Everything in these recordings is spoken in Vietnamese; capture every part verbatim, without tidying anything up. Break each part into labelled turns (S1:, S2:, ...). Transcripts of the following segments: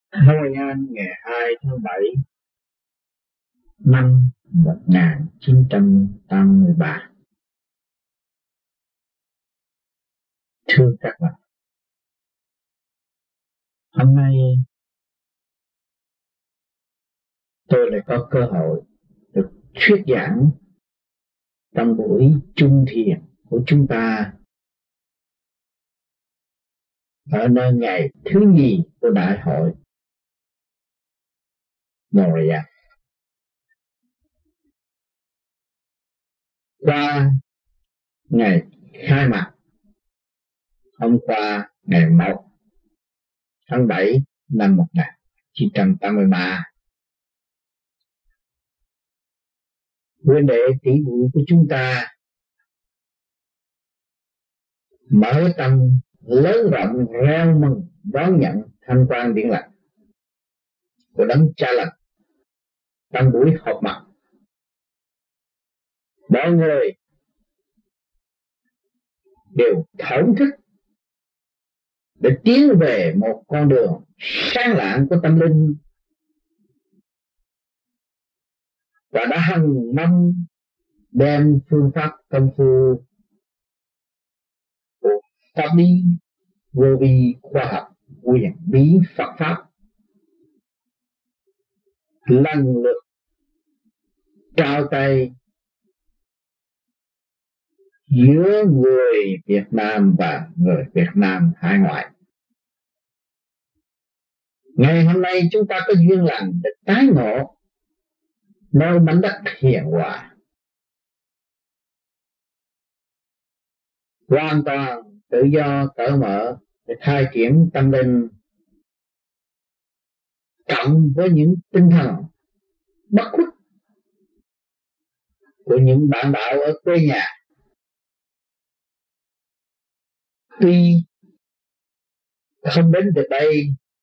S1: Hội An ngày hai tháng bảy năm một nghìn chín trăm tám mươi ba. Thưa các bạn, hôm nay tôi lại có cơ hội được thuyết giảng trong buổi chung thiền của chúng ta ở nơi ngày thứ nhì của Đại hội Montreal. Qua ngày khai mạc hôm qua ngày một tháng bảy năm một nghìn chín trăm tám mươi ba, huynh đệ tỷ muội của chúng ta mở tâm lớn rộng reo mừng đón nhận thanh quan điển lành của đấng Cha Lành. Trong buổi họp mặt, mọi người đều thổn thức để tiến về một con đường sáng lạng của tâm linh, và đã hằng năm đem phương pháp công phu của pháp lý vô vi khoa học quyền bí Phật pháp lần lượt trao tay giữa người Việt Nam và người Việt Nam hải ngoại. Ngày hôm nay chúng ta có duyên lành để tái ngộ nơi mảnh đất hiền hòa, hoàn toàn tự do cởi mở để khai triển tâm linh, cộng với những tinh thần bất khuất của những bạn đạo ở quê nhà. Tuy không đến từ đây,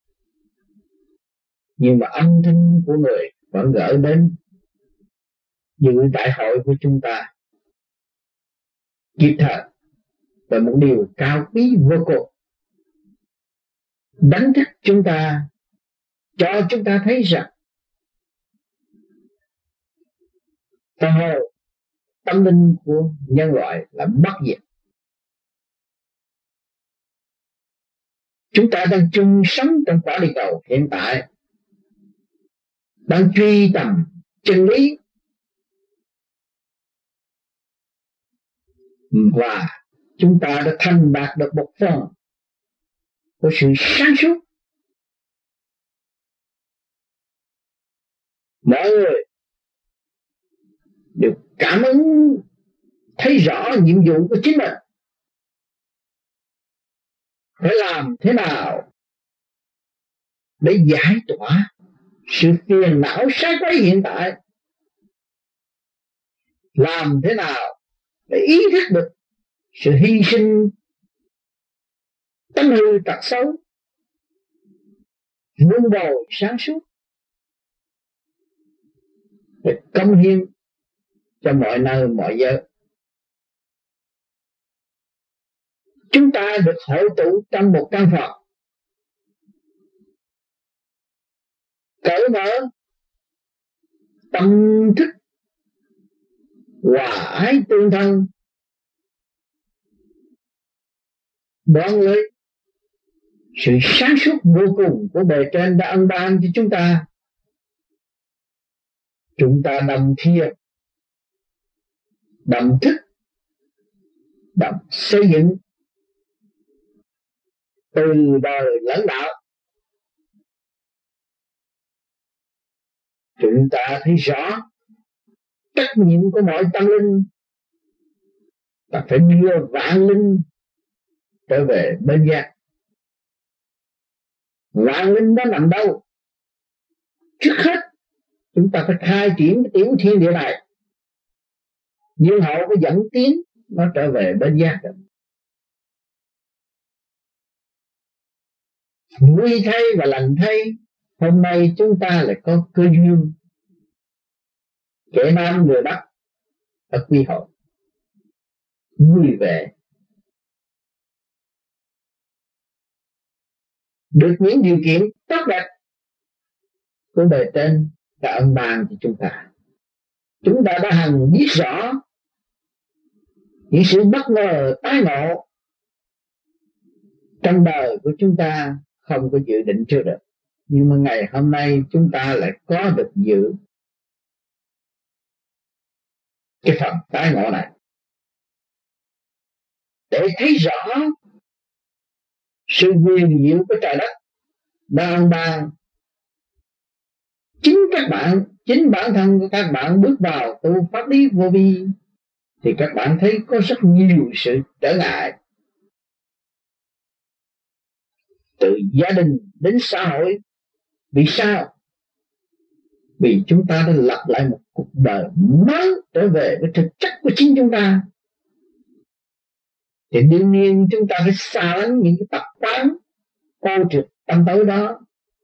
S1: nhưng mà âm thanh của người vẫn gửi đến dự đại hội của chúng ta kịp thời, và một điều cao quý vô cùng đánh thức chúng ta, cho chúng ta thấy rằng tâm hồn tâm linh của nhân loại là bất diệt. Chúng ta đang chung sống trong quả địa cầu hiện tại, đang truy tầm chân lý, và chúng ta đã thành đạt được một phần của sự sáng suốt. Mọi người đều cảm ứng thấy rõ nhiệm vụ của chính mình, phải làm thế nào để giải tỏa sự phiền não sai quấy hiện tại, làm thế nào để ý thức được sự hy sinh tánh hư tật xấu, vun bồi sáng suốt để cống hiến cho mọi nơi mọi giới. Chúng ta được hội tụ trong một căn phòng cởi mở tâm thức, hòa ái tương thân, đón lấy sự sáng suốt vô cùng của bề trên đã ân ban cho chúng ta. Chúng ta đồng thiền, đồng thức, đồng xây dựng từ đời lãnh đạo. Chúng ta thấy rõ trách nhiệm của mọi tâm linh là phải đưa vạn linh trở về bên giác. Vạn linh đó nằm đâu? Trước hết chúng ta phải khai triển cái tiểu thiên địa này, nhưng hậu phải dẫn tiến nó trở về bên giác. Vui thay và lành thay, hôm nay chúng ta lại có cơ duyên kẻ nam người Bắc ở quy hội vui vẻ, được những điều kiện tốt đẹp của bề trên đã ân ban cho chúng ta. Chúng ta đã hằng biết rõ những sự bất ngờ tái ngộ trong đời của chúng ta không có dự định trước được, nhưng mà ngày hôm nay chúng ta lại có được dự cái phần tái ngộ này để thấy rõ sự quyền diệu của trời đất đang ban. Chính các bạn, chính bản thân của các bạn bước vào tu pháp lý vô vi thì các bạn thấy có rất nhiều sự trở ngại, từ gia đình đến xã hội. Vì sao? Vì chúng ta đã lập lại một cuộc đời mới, trở về với thực chất của chính chúng ta. Thì đương nhiên chúng ta phải xa lánh những cái tập quán ô trượt tâm tối đó,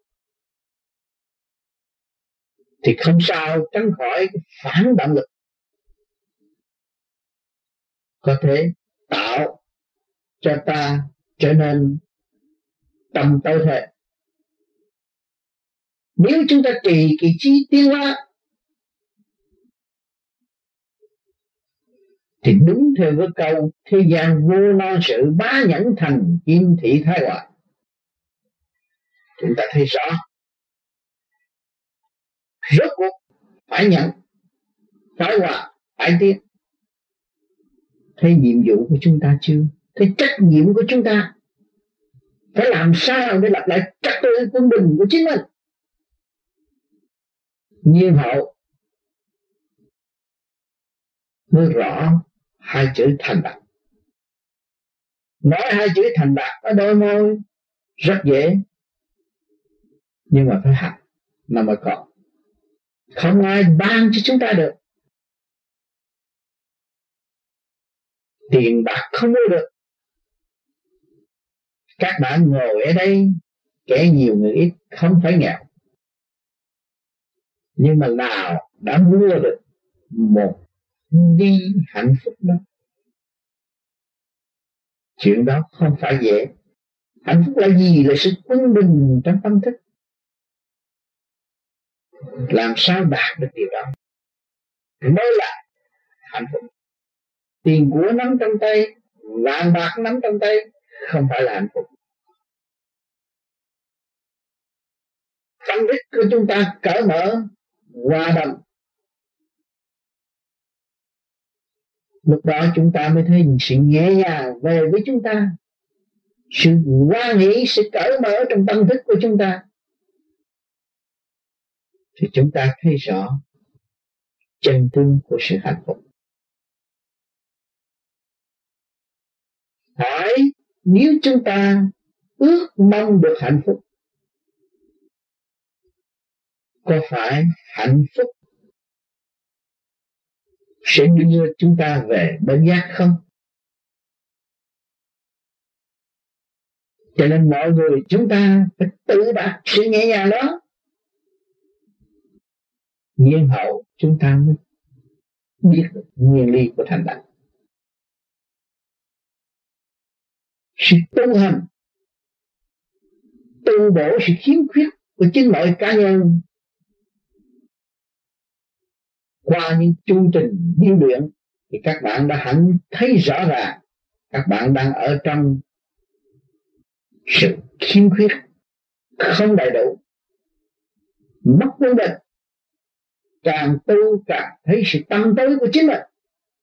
S1: thì không sao tránh khỏi cái phản động lực có thể tạo cho ta trở nên tâm tối thể. Nếu chúng ta trì kỳ trí tiến hóa thì đúng theo cái câu thế gian vô lo sự bá nhẫn thành kim thị thái hòa. Chúng ta thấy rõ rốt cuộc phải nhận, phải hòa, phải tiến. Thấy nhiệm vụ của chúng ta chưa? Thấy trách nhiệm của chúng ta phải làm sao để lập lại trật tự quân bình của chính mình. Nhiên hậu mới rõ hai chữ thành đạt. Nói hai chữ thành đạt ở đôi môi rất dễ, nhưng mà phải hành nó mới có. Không ai ban cho chúng ta được. Tiền bạc không mua được. Các bạn ngồi ở đây, kẻ nhiều người ít, không phải nghèo, nhưng mà nào đã mua được một đi hạnh phúc đó. Chuyện đó không phải dễ. Hạnh phúc là gì? Là sự quân bình trong tâm thức. Làm sao đạt được điều đó mới là hạnh phúc. Tiền của nắm trong tay, vàng bạc nắm trong tay không phải là hạnh phúc. Tâm thức của chúng ta cởi mở, hòa đồng, lúc đó chúng ta mới thấy sự nhẹ nhàng về với chúng ta, sự hoan hỷ, sự cởi mở trong tâm thức của chúng ta, thì chúng ta thấy rõ chân tướng của sự hạnh phúc. Hỏi nếu chúng ta ước mong được hạnh phúc, có phải hạnh phúc sẽ đưa chúng ta về bên giác không? Cho nên mọi người chúng ta phải tự đạt sự nhẹ nhàng đó. Nhiên hậu chúng ta mới biết được nguyên lý của thành đạt. Sự tu hành, tu bổ sự khiếm khuyết của chính mọi cá nhân qua những chương trình điêu luyện thì các bạn đã hẳn thấy rõ ràng các bạn đang ở trong sự khiếm khuyết, không đầy đủ, mất quân bình. Càng tu càng thấy sự tâm tối của chính mình,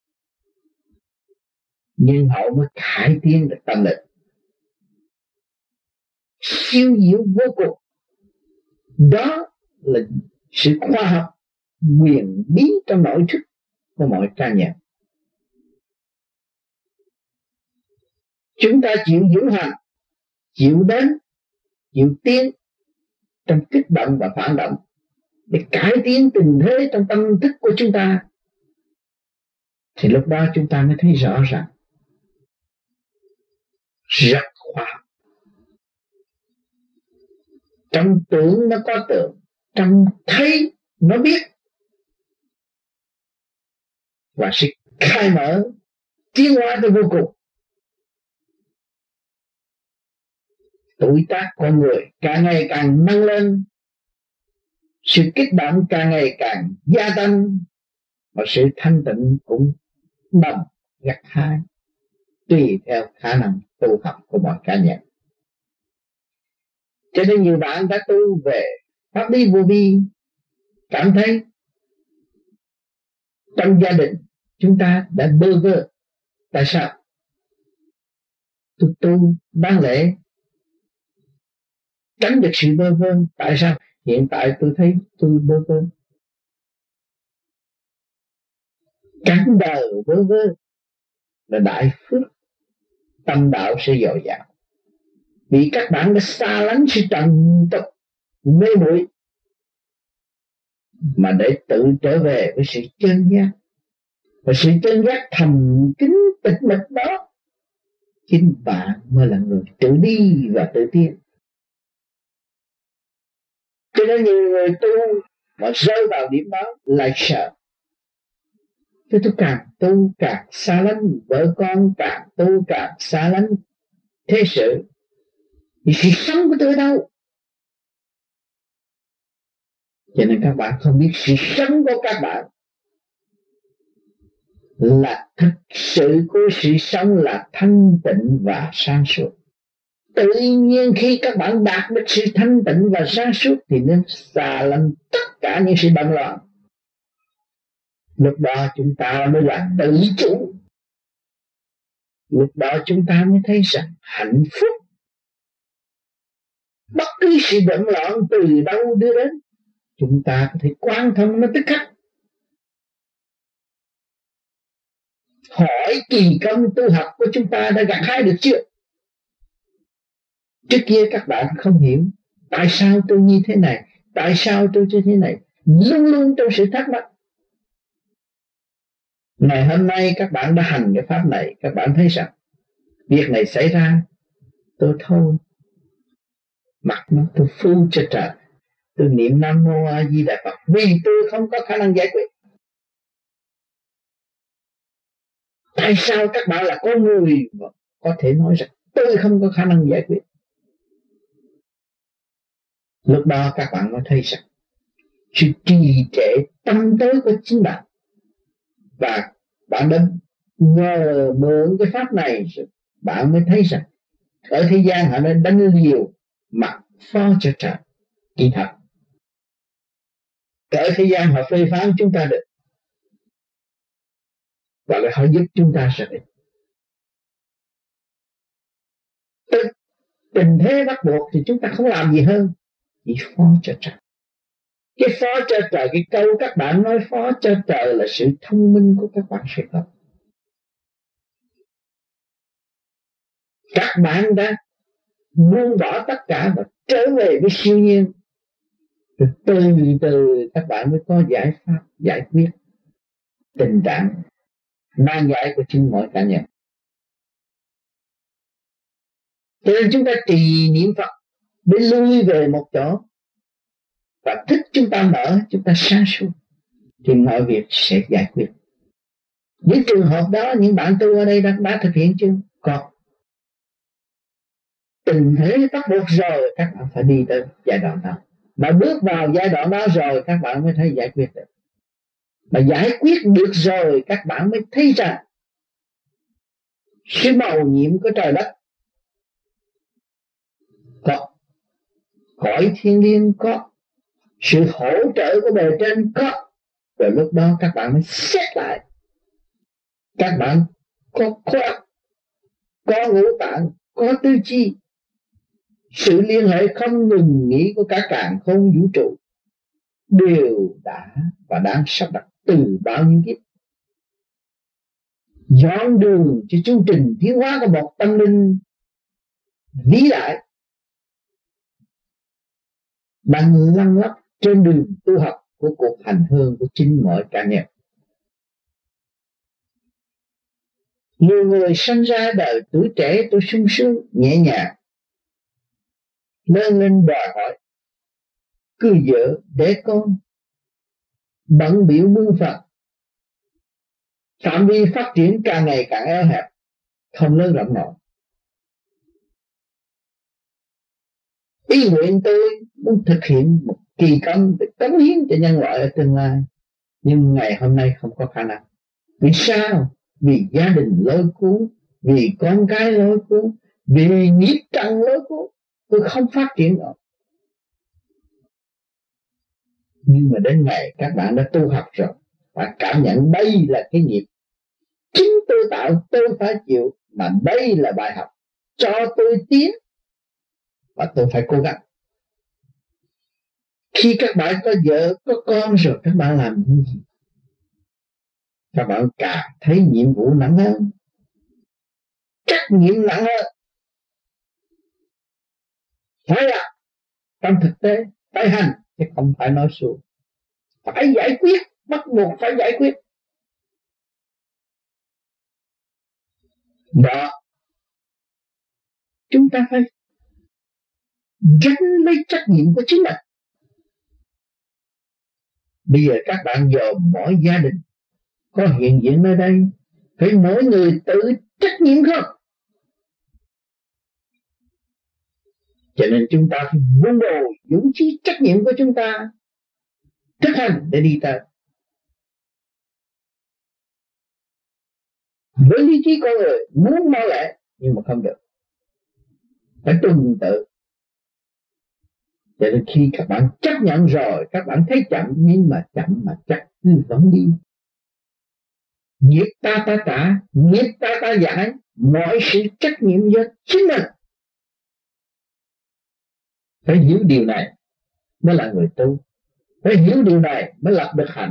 S1: nhưng hậu mới cải tiến được tâm linh siêu diệu vô cùng. Đó là sự khoa học quyền bí trong nội thức của mọi cá nhân. Chúng ta chịu dưỡng hành, chịu đến, chịu tiến trong kích động và phản động để cải tiến tình thế trong tâm thức của chúng ta, thì lúc đó chúng ta mới thấy rõ ràng rất khoa học. Trong tưởng nó có tưởng, trong thấy nó biết, và sự khai mở tiến hóa tới vô cùng. Tuổi tác con người càng ngày càng nâng lên, Sự kích động càng ngày càng gia tăng, và sự thanh tịnh cũng đồng gặt hái tùy theo khả năng tu học của mọi cá nhân. Cho nên nhiều bạn đã tu về pháp lý vô vi, cảm thấy trong gia đình chúng ta đã bơ vơ. Tại sao? Tôi tu đáng lẽ tránh được sự bơ vơ. Tại sao hiện tại tôi thấy tôi bơ vơ? Cắn đời bơ vơ là đại phước, tâm đạo sẽ dồi dào. Vì các bạn đã xa lánh sự trần tục mê muội, mà để tự trở về với sự chân giác. Và sự chân giác thầm kín tịch mịch đó, chính bạn mới là người tự đi và tự tiến. Cho nên nhiều người tu mà rơi vào điểm đó lại sợ. Thế tôi càng tu càng xa lánh vợ con, càng tu càng xa lánh thế sự, thì sự sống của tôi đâu? Cho nên các bạn không biết sự sống của các bạn là thực sự của sự sống là thanh tịnh và sáng suốt. Tự nhiên khi các bạn đạt được sự thanh tịnh và sáng suốt thì nên xa lánh tất cả những sự bận loạn. Lúc đó chúng ta mới là tự chủ. Lúc đó chúng ta mới thấy rằng hạnh phúc bất cứ sự bận loạn từ đâu đưa đến, chúng ta có thể quan thông nó tức khắc. Hỏi kỳ công tu học của chúng ta đã gặt hái được chưa? Trước kia các bạn không hiểu tại sao tôi như thế này, tại sao tôi như thế này, luôn luôn trong sự thắc mắc. Ngày hôm nay các bạn đã hành cái pháp này, các bạn thấy rằng việc này xảy ra, tôi thôi mặc nó, tôi phu cho trời, tôi niệm Nam Mô A Di Đà Phật, vì tôi không có khả năng giải quyết. Tại sao các bạn là con người có thể nói rằng tôi không có khả năng giải quyết? Lúc đó các bạn mới thấy rằng sự trì trệ tâm tối của chính bạn, và bạn đã nhờ mượn cái pháp này, bạn mới thấy rằng ở thế gian họ đã đánh liều mặt phó cho trời. Kỳ thật ở thế gian họ phê phán chúng ta được, và là họ giúp chúng ta sẽ được. Tình thế bắt buộc thì chúng ta không làm gì hơn chỉ phó cho trời. Cái phó cho trời, cái câu các bạn nói phó cho trời là sự thông minh của các bạn sẽ có. Các bạn đã buông bỏ tất cả và trở về với siêu nhiên, rồi từ từ các bạn mới có giải pháp giải quyết tình trạng nan giải của chính mỗi cá nhân. Cho nên chúng ta trì niệm Phật để lui về một chỗ, và thích chúng ta mở, chúng ta sáng suốt, thì mọi việc sẽ giải quyết. Những trường hợp đó những bạn tu ở đây đã, đã thực hiện chưa? Còn tình thế bắt buộc rồi, các bạn phải đi tới giai đoạn đó. Mà bước vào giai đoạn đó rồi các bạn mới thấy giải quyết được. Mà giải quyết được rồi các bạn mới thấy rằng sự màu nhiệm của trời đất có, cõi thiên liêng có, sự hỗ trợ của bề trên có. Rồi lúc đó các bạn mới xét lại, các bạn có khối óc, có ngũ tạng, có tư chi, sự liên hệ không ngừng nghỉ của cả càn khôn vũ trụ đều đã và đang sắp đặt từ bao nhiêu kiếp, dọn đường cho chương trình tiến hóa của một tâm linh vĩ đại đang lăn lóc trên đường tu học của cuộc hành hương của chính mọi cá nhân. Nhiều người sinh ra đời tuổi trẻ tôi sung sướng nhẹ nhàng, lớn lên đòi hỏi cưới vợ đẻ con, bận biểu muôn phần, phạm vi phát triển càng ngày càng eo hẹp, không lớn rộng nổi. Ý nguyện tôi muốn thực hiện một kỳ công để cống hiến cho nhân loại ở tương lai, nhưng ngày hôm nay không có khả năng. Vì sao? Vì gia đình lôi cuốn, vì con cái lôi cuốn, vì nghiệp trần lôi cuốn, tôi không phát triển được. Nhưng mà đến ngày các bạn đã tu học rồi, và cảm nhận đây là cái nghiệp chính tôi tạo, tôi phải chịu, mà đây là bài học cho tôi tiến, và tôi phải cố gắng. Khi các bạn có vợ, có con rồi, các bạn làm những gì? Các bạn càng thấy nhiệm vụ nặng hơn, trách nhiệm nặng hơn. Phải là trong thực tế, phải hành, chứ không phải nói suông. Phải giải quyết, bắt buộc phải giải quyết. Đó, chúng ta phải gánh lấy trách nhiệm của chính mình. Bây giờ các bạn dòm mỗi gia đình có hiện diện nơi đây, phải mỗi người tự trách nhiệm không? Cho nên chúng ta phải vun bồi dũng chí trách nhiệm của chúng ta, thực hành để đi tới. Với lý trí con người muốn mau lẹ nhưng mà không được, phải tuần tự. Cho nên khi các bạn chấp nhận rồi, các bạn thấy chậm, nhưng mà chậm mà chắc cứ vẫn đi. Nghiệp ta ta trả, nghiệp ta ta giải, mọi sự trách nhiệm do chính mình. Phải hiểu điều này mới là người tu, phải hiểu điều này mới lập được hạnh.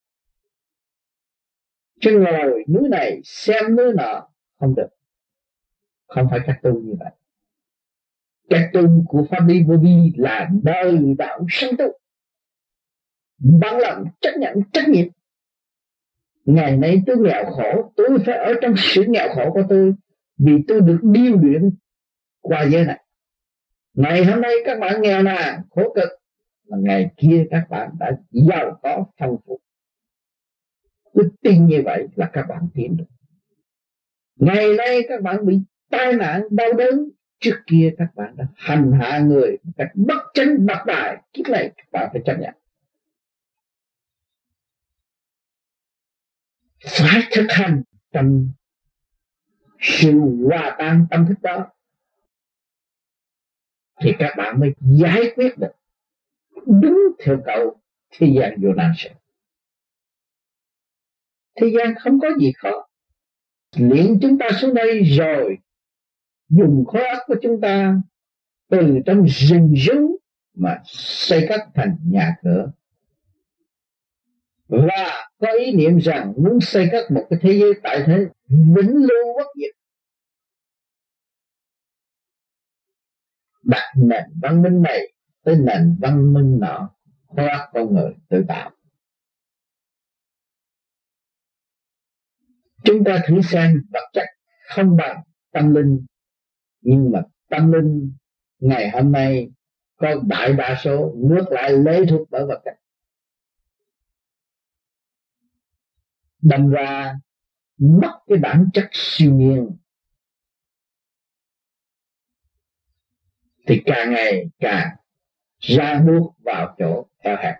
S1: Chứ ngồi núi này xem núi nọ không được. Không phải cách tu như vậy. Cách tu của Pháp Lý Vô Vi là đời đạo sanh tu, bằng lòng chấp nhận trách nhiệm. Ngày nay tôi nghèo khổ, tôi phải ở trong sự nghèo khổ của tôi, vì tôi được điêu luyện qua giới này. Ngày hôm nay các bạn nghèo nàn khổ cực, mà ngày kia các bạn đã giàu có phong phú. Tôi tin như vậy là các bạn tiến được. Ngày nay các bạn bị tai nạn đau đớn, trước kia các bạn đã hành hạ người một cách bất chánh bất tài, kiếp này các bạn phải chấp nhận. Phải thực hành trong sự hòa tan tâm thức đó, thì các bạn mới giải quyết được đúng theo câu thế gian vô nan sự. Thế gian không có gì khó. Luyện chúng ta xuống đây rồi, dùng khối óc của chúng ta từ trong rừng rú mà xây cất thành nhà cửa, và có ý niệm rằng muốn xây cất một cái thế giới tại thế vĩnh lưu bất diệt, đặt nền văn minh này tới nền văn minh nọ, khối óc con người tự tạo. Chúng ta thử xem, vật chất không bằng tâm linh, nhưng mà tâm linh ngày hôm nay có đại đa số ngược lại lệ thuộc bởi vật chất, đâm ra mất cái bản chất siêu nhiên, thì càng ngày càng ra buốt vào chỗ eo hẹp.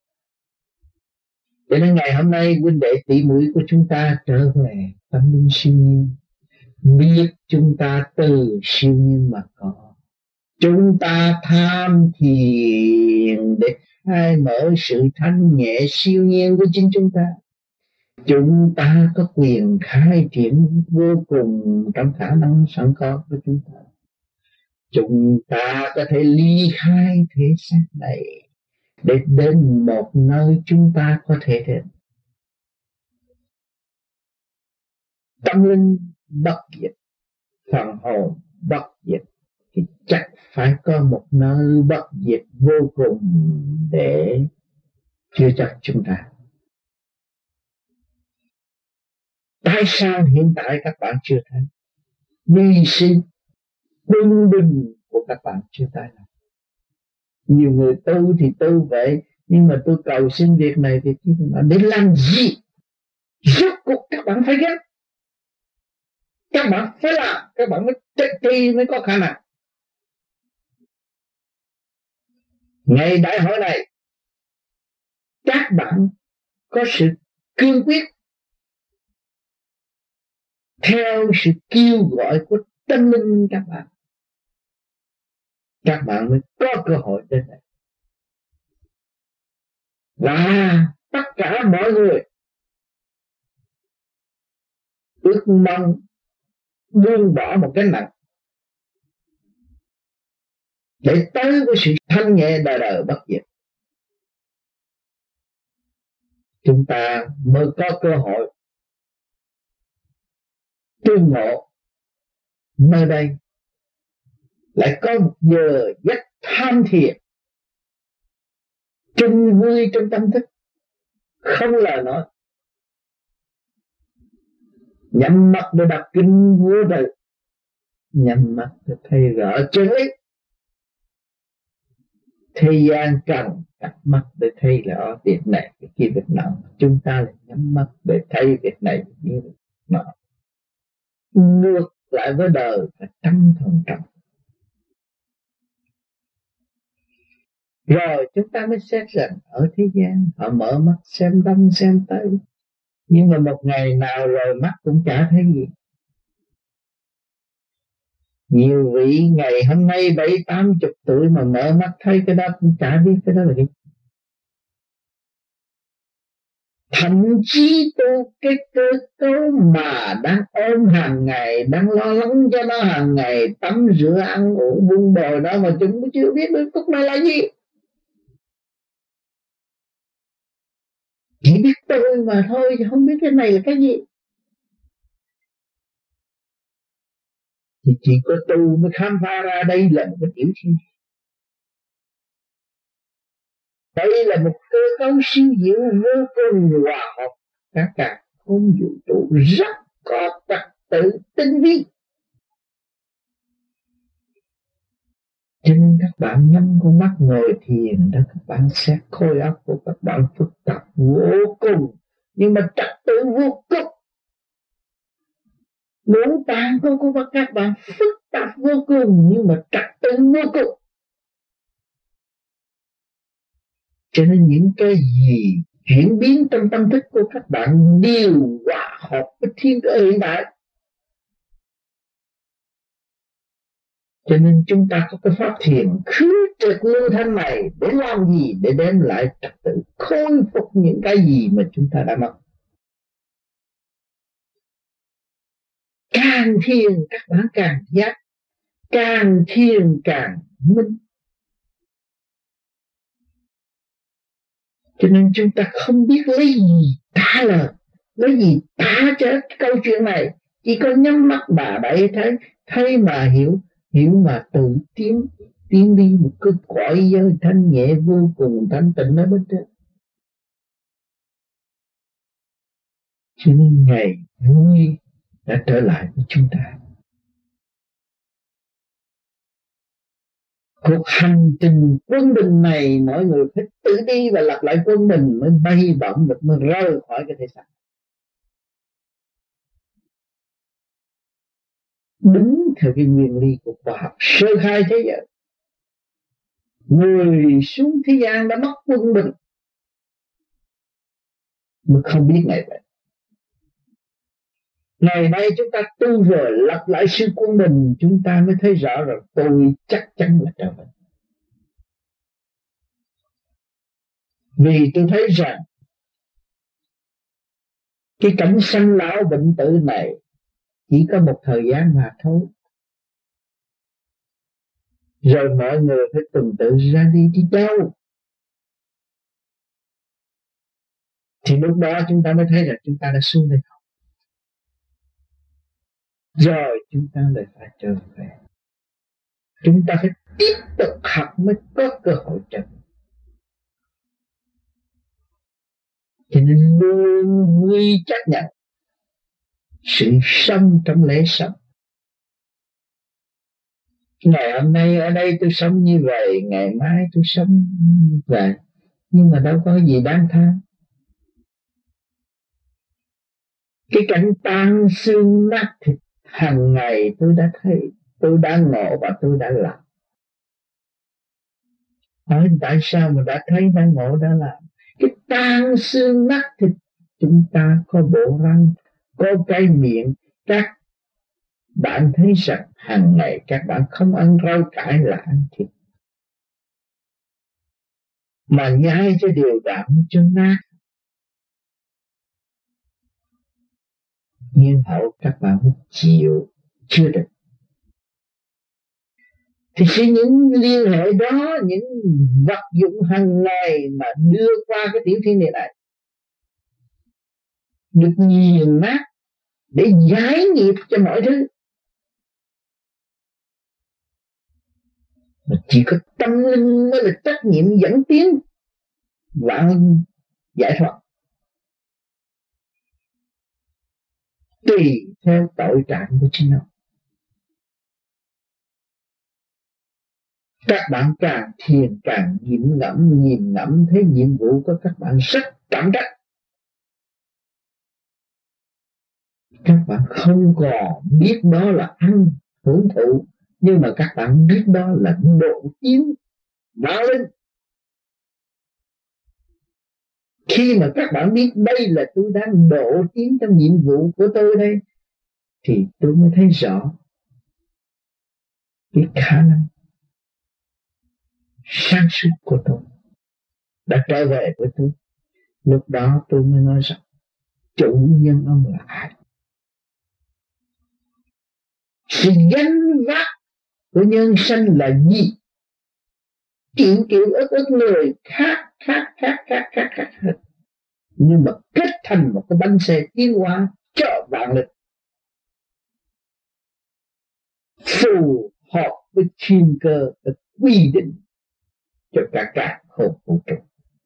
S1: Cho nên ngày hôm nay huynh đệ tỷ muội của chúng ta trở về tâm linh siêu nhiên, biết chúng ta từ siêu nhiên mà có. Chúng ta tham thiền để khai mở sự thanh nhẹ siêu nhiên của chính chúng ta. Chúng ta có quyền khai triển vô cùng trong khả năng sẵn có của chúng ta. Chúng ta có thể ly khai thể xác này để đến một nơi chúng ta có thể đến. Tâm linh bất diệt, phần hồn bất diệt, thì chắc phải có một nơi bất diệt vô cùng để chứa chấp chúng ta. Tại sao hiện tại các bạn chưa thấy? Vì sự quân bình của các bạn chưa thấy. Nhiều người tu thì tu vậy, nhưng mà tôi cầu xin việc này việc kia để làm gì? Rốt cuộc các bạn phải gánh. Các bạn phải làm, các bạn mới trách tri mới có khả năng. Ngày đại hội này các bạn có sự cương quyết theo sự kêu gọi của tâm linh các bạn, các bạn mới có cơ hội đến đây. Và tất cả mọi người ước mong buông bỏ một cái nặng để tới với sự thanh nhẹ đời đời bất diệt, chúng ta mới có cơ hội tương ngộ. Nơi đây lại có một giờ giấc tham thiền chung vui trong tâm thức, không lời nói, nhắm mắt để đọc kinh vô tự, nhắm mắt để thấy rõ chân lý. Thế gian cần cặp mắt để thấy rõ việc này việc kia việc nọ, chúng ta lại nhắm mắt để thấy việc này việc kia việc nọ, ngược lại với đời là trăm phần trăm. Rồi chúng ta mới xét rằng ở thế gian họ mở mắt xem đông xem tây, nhưng mà một ngày nào rồi mắt cũng chả thấy gì. Nhiều vị ngày hôm nay bảy tám chục tuổi mà mở mắt thấy cái đó cũng chả biết cái đó là gì. Thậm chí tu cái cơ cấu mà đang ôm hàng ngày, đang lo lắng cho nó hàng ngày, tắm rửa ăn uống buông bồi đó mà chúng cũng chưa biết được cúc này là gì. Chỉ biết tôi mà thôi, chứ không biết cái này là cái gì. Thì chỉ có tu mới khám phá ra đây là một cái tiểu thiên. Đây là một cơ cấu siêu diệu vô cùng hòa hợp các cả không vũ trụ, rất có trật tự tinh vi. Cho nên các bạn nhắm con mắt ngồi thiền đó, các bạn xét khối óc của các bạn phức tạp vô cùng, nhưng mà trật tự vô cùng. Ngũ tạng của các bạn phức tạp vô cùng, nhưng mà trật tự vô cùng. Cho nên những cái gì chuyển biến trong tâm thức của các bạn đều hòa hợp với thiên cơ hiện tại. Cho nên chúng ta có cái pháp thiền khứ trực lưu thanh này để làm gì? Để đem lại trật tự, khôi phục những cái gì mà chúng ta đã mất. Càng thiền các bạn càng giác, càng thiền càng minh. Cho nên chúng ta không biết lấy gì trả lời, lấy gì trả cho câu chuyện này. Chỉ có nhắm mắt bà đấy thấy, thấy mà hiểu, hiểu mà tự tiến, tiến đi một cái cõi giới thanh nhẹ vô cùng thanh tịnh ở bên trên. Cho nên ngày vui đã trở lại với chúng ta. Cuộc hành trình quân bình này mọi người phải tự đi và lặp lại quân bình mới bay bổng được, mới rời khỏi cái thể xác. Đúng theo cái nguyên lý của khoa học sơ khai thế giới. Người xuống thế gian đã mất quân bình mới không biết ngày vậy. Ngày nay chúng ta tu rồi lặp lại sự quân bình, chúng ta mới thấy rõ rằng tôi chắc chắn là trở về. Vì tôi thấy rằng cái cảnh sanh lão bệnh tử này chỉ có một thời gian mà thôi. Rồi mọi người phải tuần tự ra đi đi đâu. Thì lúc đó chúng ta mới thấy rằng chúng ta đã xuống đây học. Rồi chúng ta lại phải trở về. Chúng ta phải tiếp tục học mới có cơ hội trở về. Cho nên luôn vui chấp nhận sự sống trong lễ sống. Ngày hôm nay ở đây tôi sống như vậy, ngày mai tôi sống như vậy, nhưng mà đâu có gì đáng than. Cái cảnh tan xương nát thịt hàng ngày tôi đã thấy, tôi đã ngộ và tôi đã làm. Hỏi tại sao mà đã thấy, đã ngộ, đã làm? Cái tan xương nát thịt. Chúng ta có bộ răng, có cái miệng. Các bạn thấy rằng hàng ngày các bạn không ăn rau cải là ăn thịt, mà nhai cho đều đặn cho nát. Nhưng hậu các bạn mới chịu chưa được. Thì khi những liên hệ đó, những vật dụng hàng ngày mà đưa qua cái tiểu thiên địa này được nghiền nát để giải nghiệp cho mọi thứ, mà chỉ có tâm linh mới là trách nhiệm dẫn tiến vạn linh giải thoát, tùy theo tội trạng của chính nó. Các bạn càng thiền càng nghiền ngẫm, nghiền ngẫm thấy nhiệm vụ của các bạn rất trọng trách. Các bạn không còn biết đó là ăn hưởng thụ, nhưng mà các bạn biết đó là độ tiến đạo linh. Khi mà các bạn biết đây là tôi đang độ tiến trong nhiệm vụ của tôi đây, thì tôi mới thấy rõ cái khả năng sáng suốt của tôi đã trở về với tôi. Lúc đó tôi mới nói rằng chủ nhân ông là ai. Sự gánh vác của nhân sinh là gì? Triệu triệu ức ức người khác khác khác khác khác khác khác, nhưng mà kết thành một cái bánh xe tiến hóa cho vạn lực, phù hợp với thiên cơ và quy định cho cả cả không vũ trụ.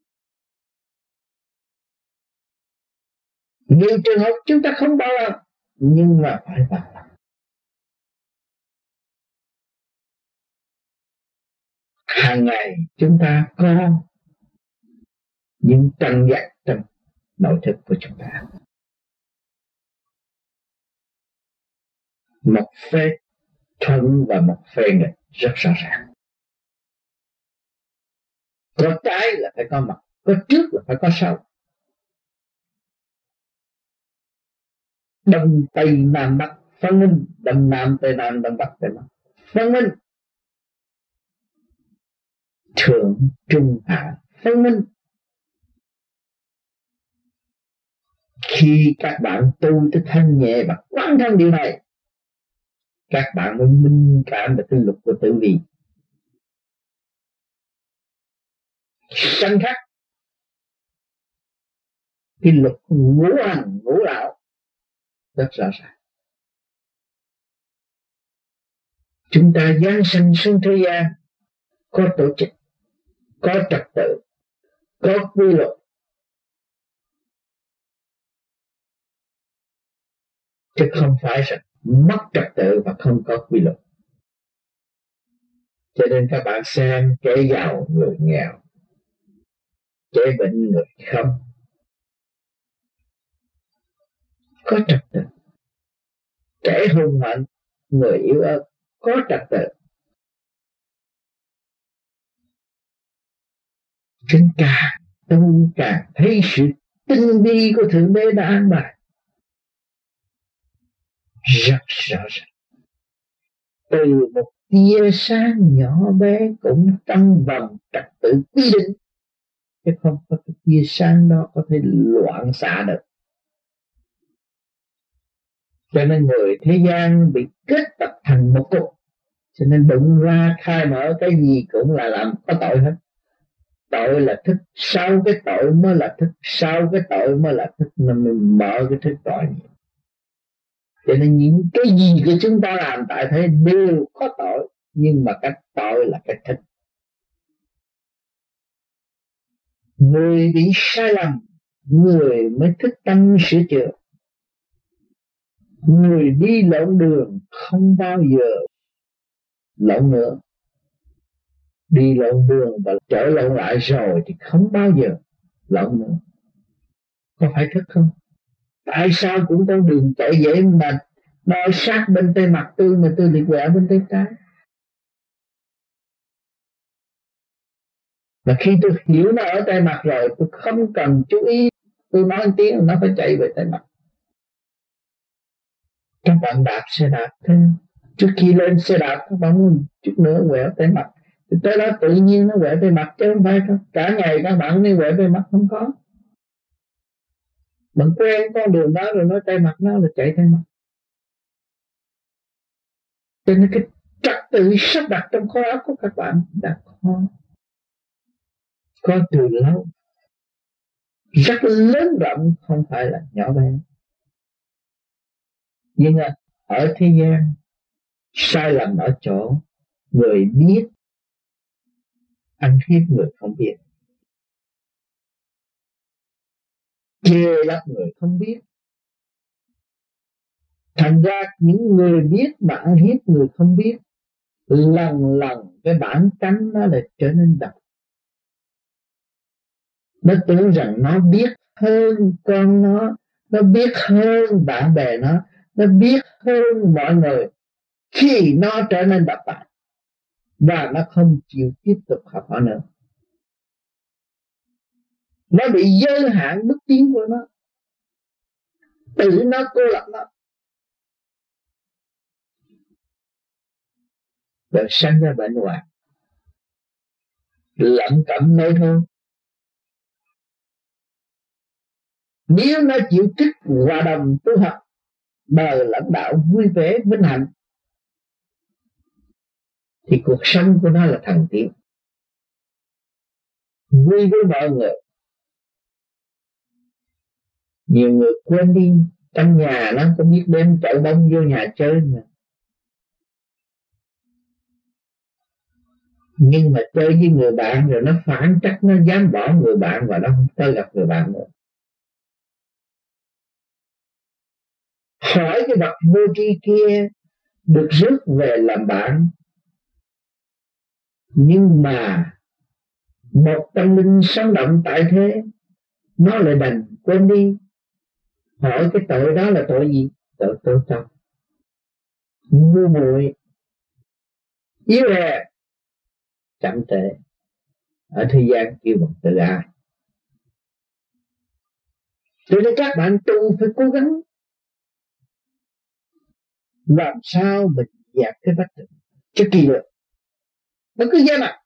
S1: Nhiều trường hợp chúng ta không bao giờ, nhưng mà phải bảo là hàng ngày chúng ta có những trần vật trong nội thức của chúng ta. Một phê thuận và một phê nghịch rất rõ ràng. Có trái là phải có mặt, có trước là phải có sau. Đông Tây Nam Bắc phân minh, Đông Nam Tây Nam Đông Bắc Tây Bắc phân minh, thượng trung hạ phân minh. Khi các bạn tu tới thanh nhẹ và quán thông điều này, các bạn mới minh cảm được cái luật của tử vi. Sanh khắc cái luật ngũ hành ngũ đạo rất rõ ràng. Chúng ta giáng sanh xuống thế gian có tổ chức, có trật tự, có quy luật, chứ không phải rằng mất trật tự và không có quy luật. Cho nên các bạn xem kẻ giàu người nghèo, kẻ bệnh người không, có trật tự. Kẻ hùng mạnh người yếu ớt, có trật tự. Chúng ta tu càng thấy sự tinh vi của Thượng Đế đã an bài rất rõ ràng. Từ một tia sáng nhỏ bé cũng trong vòng trật tự quy định, chứ không có cái tia sáng đó có thể loạn xạ được. Cho nên người thế gian bị kết tập thành một cục, cho nên đụng ra khai mở cái gì cũng là làm có tội hết. Tội là thức, sau cái tội mới là thức, sau cái tội mới là thức, nên mình mở cái thức tội nhiều. Cho nên những cái gì của chúng ta làm tại thế đều có tội, nhưng mà cái tội là cái thức. Người bị sai lầm, người mới thức tâm sửa chữa. Người đi lộn đường không bao giờ lộn nữa. Đi lộn đường và trở lộn lại rồi thì không bao giờ lộn nữa. Có phải thức không? Tại sao cũng con đường chạy vậy mà đôi sát bên tay mặt tôi mà tôi liệt quẹo bên tay trái? Mà khi tôi hiểu nó ở tay mặt rồi, tôi không cần chú ý, tôi nói một tiếng nó phải chạy về tay mặt. Các bạn đạp xe đạp thế, trước khi lên xe đạp các bạn muốn chút nữa quẹo tay mặt, thì tới đó tự nhiên nó quẹo tay mặt, chứ không phải cả ngày các bạn đi quẹo tay mặt, không có. Bạn quen con đường đó rồi nói tay mặt nó là chạy tay mặt. Cho nên cái trật tự sắp đặt trong khối óc của các bạn đã có có từ lâu, rất lớn rộng, không phải là nhỏ bé. Nhưng ở thế gian sai lầm ở chỗ người biết ăn hiếp người không biết, chê lấp người không biết. Thành ra những người biết mà ăn hiếp người không biết, lần lần cái bản tánh nó lại trở nên độc. Nó tưởng rằng nó biết hơn con nó, nó biết hơn bạn bè nó, nó biết hơn mọi người, khi nó trở nên độc tài và nó không chịu tiếp tục học hỏi nữa. Nó bị giới hạn bước tiến của nó, tự nó cô lập nó, rồi sanh ra bệnh hoạn, lẩm cẩm nói thôi. Nếu nó chịu trích hòa đồng tu học, đời lãnh đạo vui vẻ vinh hạnh, thì cuộc sống của nó là thần tiên, vui với mọi người. Nhiều người quên đi, trong nhà nó có biết đem chậu bông vô nhà chơi mà, nhưng mà chơi với người bạn rồi nó phản trách, nó dám bỏ người bạn và nó không tới gặp người bạn nữa. Hỏi cái vật vô tri kia được rước về làm bạn, nhưng mà một tâm linh sống động tại thế, nó lại đành quên đi. Hỏi cái tội đó là tội gì? Tội tội trọng, ngu muội, yếu hèn, chậm trễ. Ở thế gian kêu bằng tự ái. Cho nên các bạn tu phải cố gắng làm sao mình dẹp cái vách tường cho kỳ được. Nó cứ gian này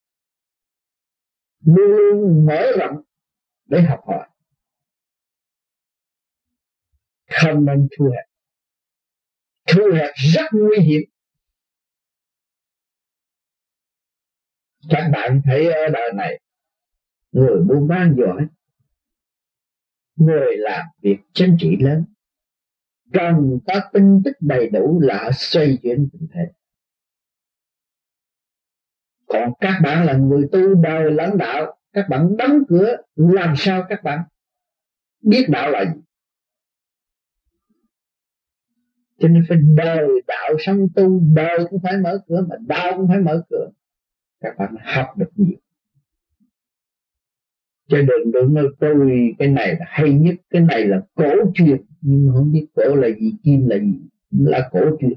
S1: luôn luôn mở rộng để học hỏi, không nên thu hẹp. Thu hẹp rất nguy hiểm. Các bạn thấy ở đời này, người buôn bán giỏi, người làm việc chính trị lớn, cần có tin tức đầy đủ là xoay chuyển tình thế. Còn các bạn là người tu đời lãnh đạo, các bạn đóng cửa, làm sao các bạn biết đạo là gì? Cho nên phải đời đạo sống tu, đời cũng phải mở cửa, mà đạo cũng phải mở cửa. Các bạn học được nhiều. Chứ đừng đừng nói tôi cái này là hay nhất, cái này là cổ truyền, nhưng mà không biết cổ là gì, kim là gì, là cổ truyền.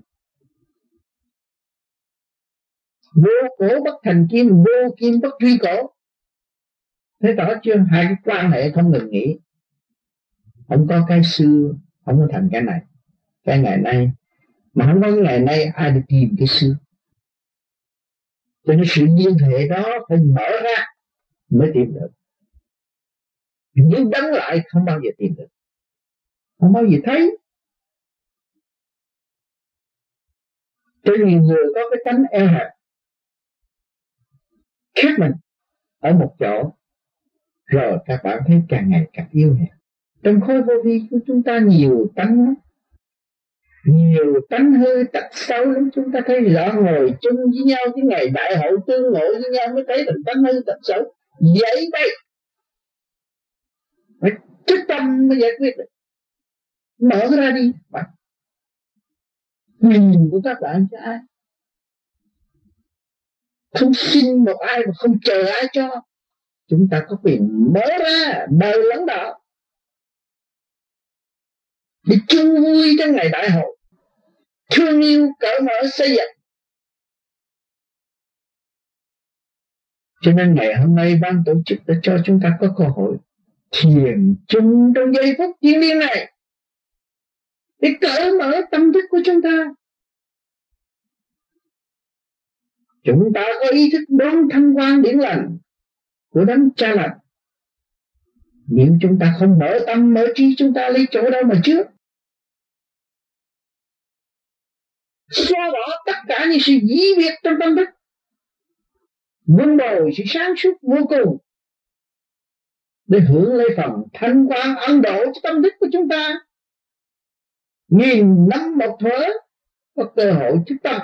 S1: Vô cổ bất thành kim, vô kim bất truy cổ. Thế rõ chưa? Hai cái quan hệ không ngừng nghỉ. Không có cái xưa, không có thành cái này. Cái ngày nay, mà không có cái ngày nay, ai được tìm cái xưa. Cho nên sự liên hệ đó phải mở ra mới tìm được. Nhưng đắng lại không bao giờ tìm được, không bao giờ thấy. Cho nên người có cái tánh eo hẹp khác mình ở một chỗ, rồi các bạn thấy càng ngày càng yêu hẹp. Trong khối vô vi của chúng ta nhiều tánh lắm, nhiều tánh hư tật xấu lắm. Chúng ta thấy rõ, ngồi chung với nhau cái ngày đại hội tương ngộ với nhau mới thấy thành tánh hư tật xấu. Vậy đây phải chức tâm mới giải quyết được. Mở ra đi bạn. Nhìn của các bạn cho ai? Không xin một ai mà không chờ ai cho. Chúng ta có quyền mở ra đời lãnh đạo để chung vui trong ngày đại hội, thương yêu cởi mở xây dựng. Cho nên ngày hôm nay ban tổ chức đã cho chúng ta có cơ hội thiền chung trong giây phút thiêng liêng này để cởi mở tâm thức của chúng ta. Chúng ta có ý thức đón thanh quan điển lành của đấng Cha Lành. Nhưng chúng ta không mở tâm mở trí, chúng ta lấy chỗ đâu mà trước. Xóa bỏ tất cả những sự dĩ biệt trong tâm thức, vun bồi sự sáng suốt vô cùng để hưởng lấy phần thanh quan ân độ cho tâm thức của chúng ta. Nghìn năm một thở có cơ hội thức tâm,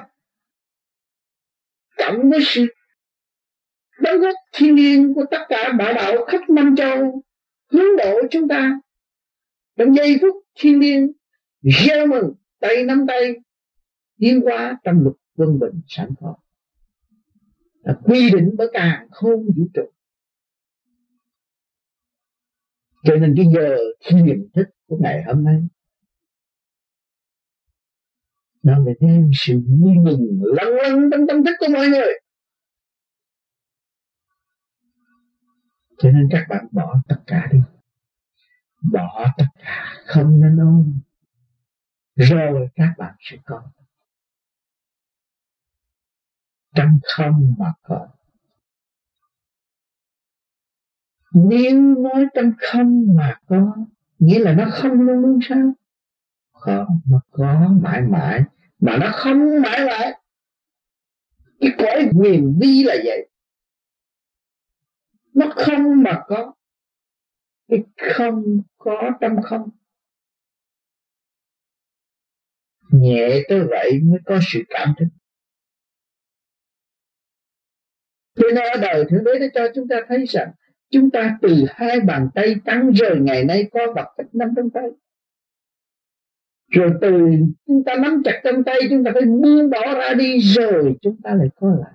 S1: cộng với sự đóng góp thiên liêng của tất cả bảo đạo khắp năm châu hướng độ chúng ta. Trong giây phút thiên liêng gieo mừng tay nắm tay tiến hóa trong luật quân bình sẵn có, là quy định bởi càn khôn vũ trụ. Cho nên cái giờ thiền thức của ngày hôm nay nó lại đem sự vui mừng lăn lăn trong tâm thức của mọi người. Cho nên các bạn bỏ tất cả đi, bỏ tất cả, không nên ôm, rồi các bạn sẽ có. Trong không mà có. Nếu nói trong không mà có, nghĩa là nó không luôn luôn sao? Không, nó có mãi mãi, mà nó không mãi mãi. Cái cõi quyền vi là vậy. Nó không mà có, cái không có trong không. Nhẹ tới vậy mới có sự cảm thức. Cho nên ở đời Thượng Đế đã cho chúng ta thấy rằng chúng ta từ hai bàn tay trắng rồi ngày nay có vật cách nắm trong tay. Rồi từ chúng ta nắm chặt trong tay, chúng ta phải buông bỏ ra đi, rồi chúng ta lại có lại.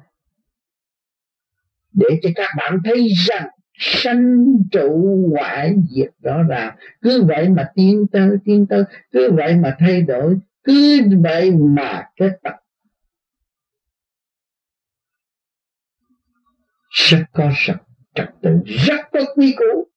S1: Để cho các bạn thấy rằng sanh trụ hoại diệt rõ ràng. Cứ vậy mà tiến tới, tiến tới, cứ vậy mà thay đổi, cứ vậy mà kết tập. Rất có sạch trật tự, rất có quy củ.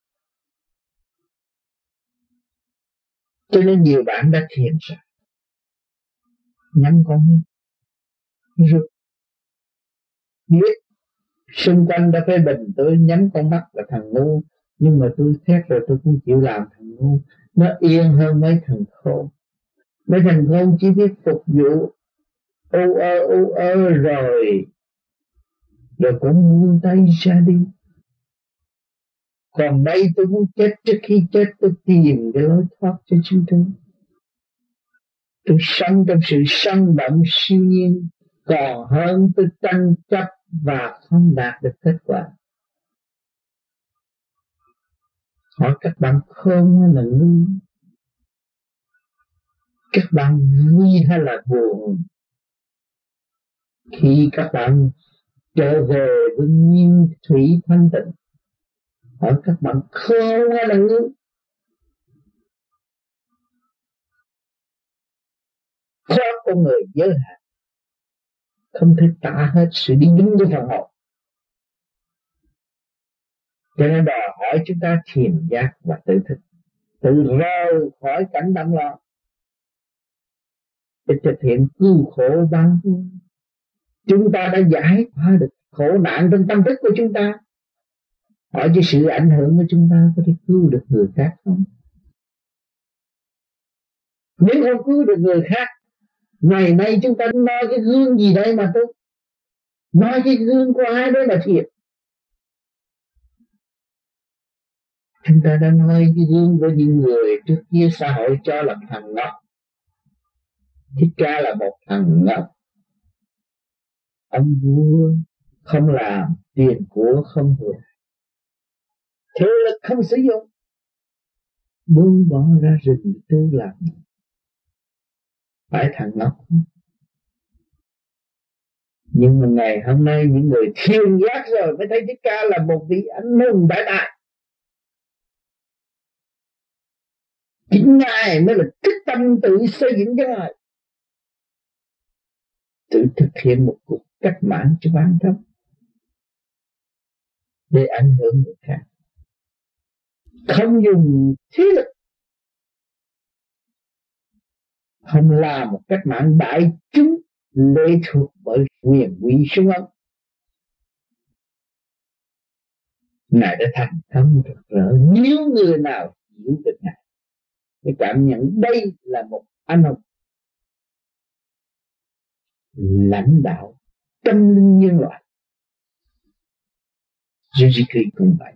S1: Cho nên nhiều bạn đã thiền rồi, nhắm con rút, biết xung quanh đã phê bình tôi, nhắm con mắt là thằng ngu, nhưng mà tôi xét rồi tôi cũng chịu làm thằng ngu. Nó yên hơn mấy thằng khôn. Mấy thằng khôn chỉ biết phục vụ u ơ u ơ rồi rồi cũng buông tay ra đi. Còn đây tôi muốn chết, trước khi chết tôi tìm cái lối thoát cho chúng tôi. Tôi sống trong sự sân động siêu nhiên, còn hơn tôi tranh chấp và không đạt được kết quả. Hỏi các bạn khôn hay là ngu? Các bạn vui hay là buồn? Khi các bạn trở về với nguyên thủy thanh tịnh, hỏi các bạn khôn hay là ngu? Khó con người giới hạn, không thể tả hết sự đi đứng của phần hồn. Cho nên đòi hỏi chúng ta thiền giác và tự thức, tự rời khỏi cảnh đắm lo để thực hiện cứu khổ ban vui. Chúng ta đã giải thoát được khổ nạn trong tâm thức của chúng ta. Hỏi cho sự ảnh hưởng của chúng ta có thể cứu được người khác không? Nếu không cứu được người khác, ngày nay chúng ta nói cái gương gì đây mà tôi nói cái gương của ai đó là thiệt. Chúng ta đã nói cái gương của những người trước kia xã hội cho là thằng ngốc. Thích Ca là một thằng ngốc. Ông vua không làm, tiền của không hưởng, thế lực không sử dụng, buông bỏ ra rừng tu làm. Phải thằng ngốc. Nhưng mà ngày hôm nay những người thiền giác rồi mới thấy Thích Ca là một vị anh hùng đại đại. Chính Ngài mới là thức tâm tự xây dựng cho Ngài, tự thực hiện một cuộc cách mạng cho bản thân. để ảnh hưởng người khác, không dùng thế lực, không là một cách mạng đại chúng lệ thuộc bởi quyền quý súng ống. Ngài đã thành công rực rỡ, nếu người nào hiểu được Ngài mới cảm nhận đây là một anh hùng lãnh đạo tâm linh nhân loại. Suzuki cũng vậy,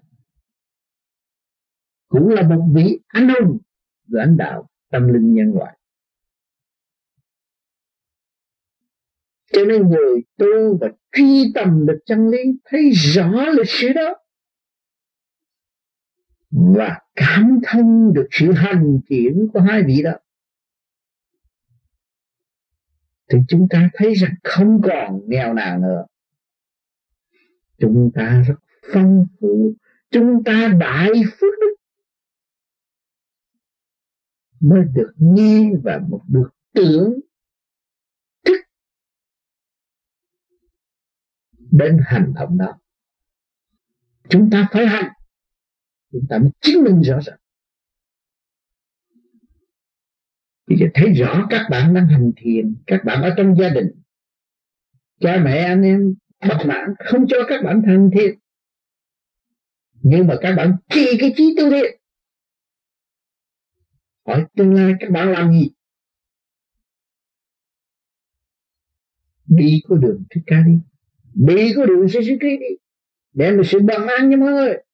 S1: cũng là một vị anh hùng lãnh đạo tâm linh nhân loại. Cho nên người tu và truy tầm được chân lý, thấy rõ lịch sử đó và cảm thông được sự hành triển của hai vị đó, thì chúng ta thấy rằng không còn nghèo nàn nữa. Chúng ta rất phong phú, chúng ta đại phước đức, mới được nghe và một được tưởng thức đến hành động đó. Chúng ta phải hành, chúng ta mới chứng minh rõ ràng. Bây giờ thấy rõ các bạn đang hành thiền, các bạn ở trong gia đình, cha mẹ anh em bất mãn không cho các bạn hành thiền, nhưng mà các bạn trì cái trí tu thiền. Hỏi tương lai các bạn làm gì? Đi có đường Thích Ca đi, đi có đường Suzuki đi, đem được sự bằng an cho mọi người.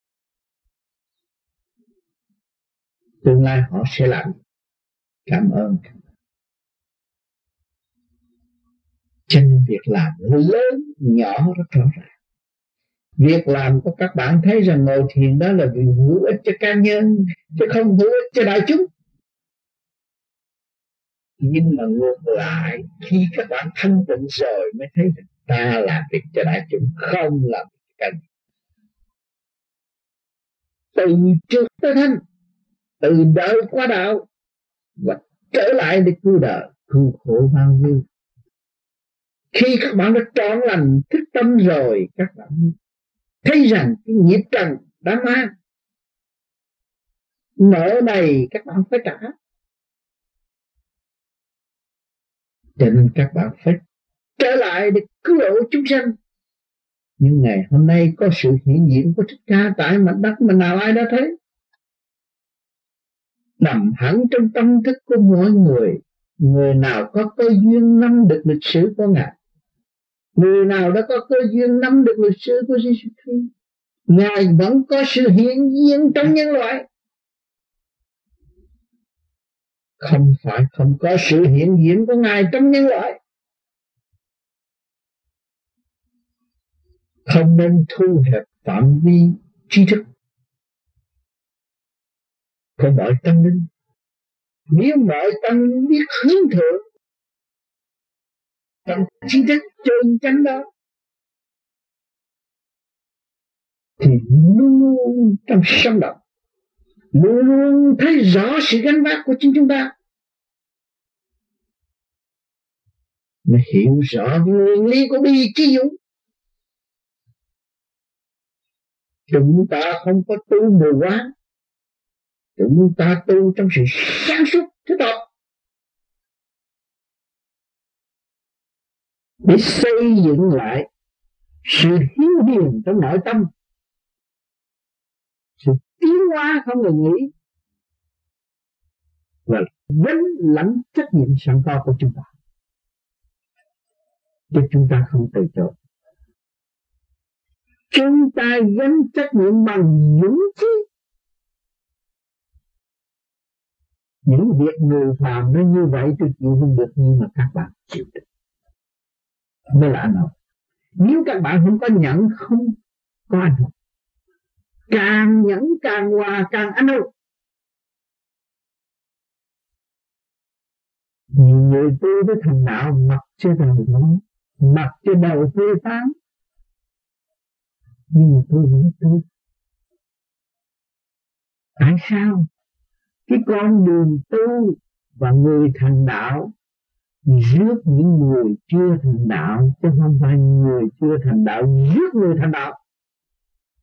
S1: Tương lai họ sẽ làm. Cảm ơn. Chân việc làm lớn nhỏ rất rõ ràng. Việc làm của các bạn thấy rằng ngồi thiền đó là vì hữu ích cho cá nhân, chứ không hữu ích cho đại chúng. Nhưng mà ngược lại, khi các bạn thanh tịnh rồi mới thấy rằng ta làm việc cho đại chúng, không làm việc cho cá nhân. Từ trước tới thanh, từ đời qua đạo, và trở lại để cứu đời, cứu khổ bao nhiêu. Khi các bạn đã trọn lành thức tâm rồi, các bạn thấy rằng cái nghiệp trần đã mang nợ này các bạn phải trả. Cho nên các bạn phải trở lại để cứu độ chúng sanh. Nhưng ngày hôm nay có sự hiện diện của Thích Ca tại mặt đất mà nào ai đã thấy. Nằm hẳn trong tâm thức của mỗi người. Người nào có cơ duyên nắm được lịch sử của Ngài, người nào đã có cơ duyên nắm được lịch sử của Jesus Christ, Ngài vẫn có sự hiện diện trong nhân loại. Không phải không có sự hiện diện của Ngài trong nhân loại. Không nên thu hẹp phạm vi tri thức của mọi tâm linh. Nếu mọi tâm linh biết hướng thượng trong tri thức chân chánh đó, thì luôn luôn trong sống động, luôn luôn thấy rõ sự gánh vác của chính chúng ta, mới hiểu rõ nguyên lý của bi trí dũng. Chúng ta không có tu mù quáng, chúng ta tu trong sự sáng suốt thích hợp, để xây dựng lại sự hiếu hiền trong nội tâm, sự tiến hóa không ngừng nghỉ, và gánh lãnh trách nhiệm sẵn có của chúng ta, chứ chúng ta không từ chối. Chúng ta gánh trách nhiệm bằng dũng khí. Những việc người phàm nó như vậy tôi chịu không được, nhưng mà các bạn chịu được mới là anh hùng. Nếu các bạn không có nhận, không có anh hùng. Càng nhẫn càng hòa càng anh hùng. Nhiều người tu với thành đạo mặc cho đầu nói, mặc cho đầu phê phán, nhưng mà tôi vẫn tu. Tại sao? Cái con đường tu và người thành đạo rước những người chưa thành đạo, chứ không phải người chưa thành đạo rước người thành đạo.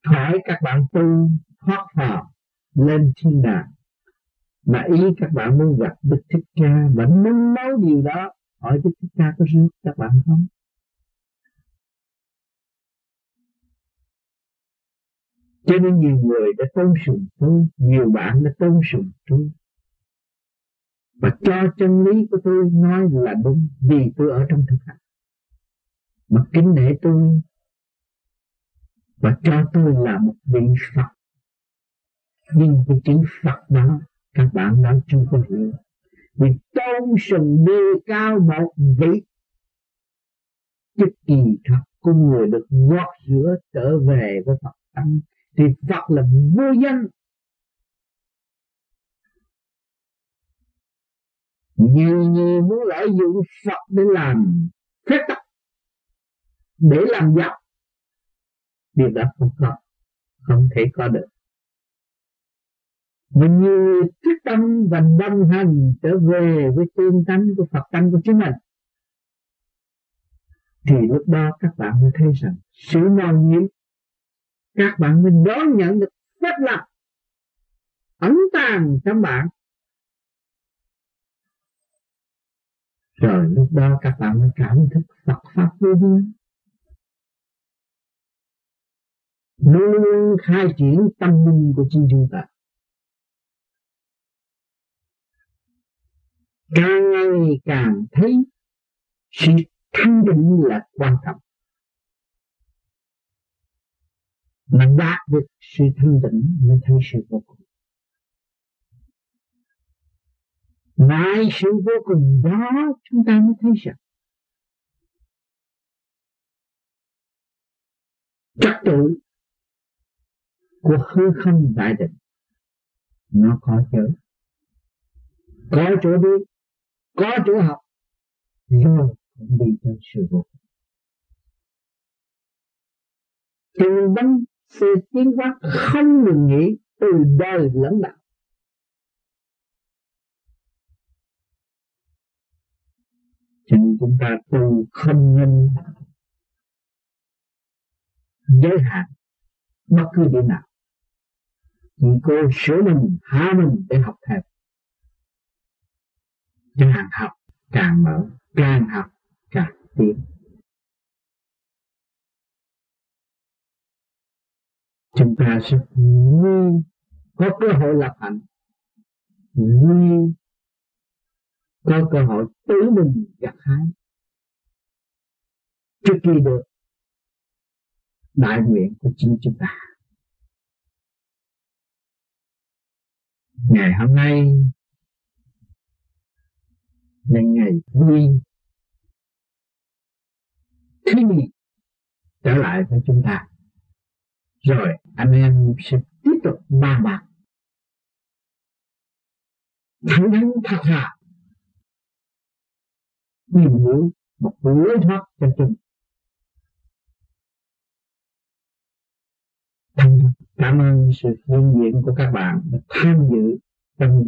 S1: hỏi các bạn tu thoát phàm lên thiên đàng, mà ý các bạn muốn gặp Đức Thích Ca và muốn nói điều đó, hỏi Đức Thích Ca có rước các bạn không? Cho nên nhiều người đã tôn sùng tôi, nhiều bạn đã tôn sùng tôi và cho chân lý của tôi nói là đúng, vì tôi ở trong thực hành mà kính nể tôi và cho tôi là một vị Phật. Nhưng cái chữ Phật đó các bạn đã chưa có hiểu, vì tôn sùng đề cao một vị chức kỳ thật con người được gót rửa trở về với Phật tánh, thì Phật là vô danh. Nhiều người muốn lợi dụng Phật để làm phép tắc, để làm giàu, điều đó không có, không thể có được. Mà nhiều người quyết tâm và đồng hành trở về với tương tánh của Phật tánh của chính mình, thì lúc đó các bạn mới thấy rằng sự màu nhiệm, các bạn mới đón nhận được phép lành ẩn tàng trong bạn. Rồi lúc đó các bạn mới cảm thức Phật Pháp vô biên, luôn luôn khai triển tâm linh của chính chúng ta. Càng ngày càng thấy sự thanh định là quan trọng, mà đạt được sự thanh định mới thấy sự vô cùng. Ngoài sự vô cùng đó chúng ta mới thấy rằng trật tự của hư không đại định nó có chỗ, có chỗ đi, có chỗ học, rồi cũng đi tới sự vô cùng. Từng đấng sự tiến hóa không ngừng nghỉ từ đời lẫn đạo. Cho nên chúng ta tu không nên giới hạn bất cứ điểm nào, chỉ cô sửa mình, hạ mình để học thêm. Càng học càng mở, càng học càng tiến. Chúng ta sẽ vui, có cơ hội lập hạnh, vui, có cơ hội tự mình gặt hái trước khi được đại nguyện của chính chúng ta. Ngày hôm nay là ngày vui thứ nhì trở lại với chúng ta, rồi anh em sẽ tiếp tục bàn bạc thẳng thắn thật thà tìm hiểu một lối thoát cho chúng. Cảm ơn sự hiện diện của các bạn đã tham dự trong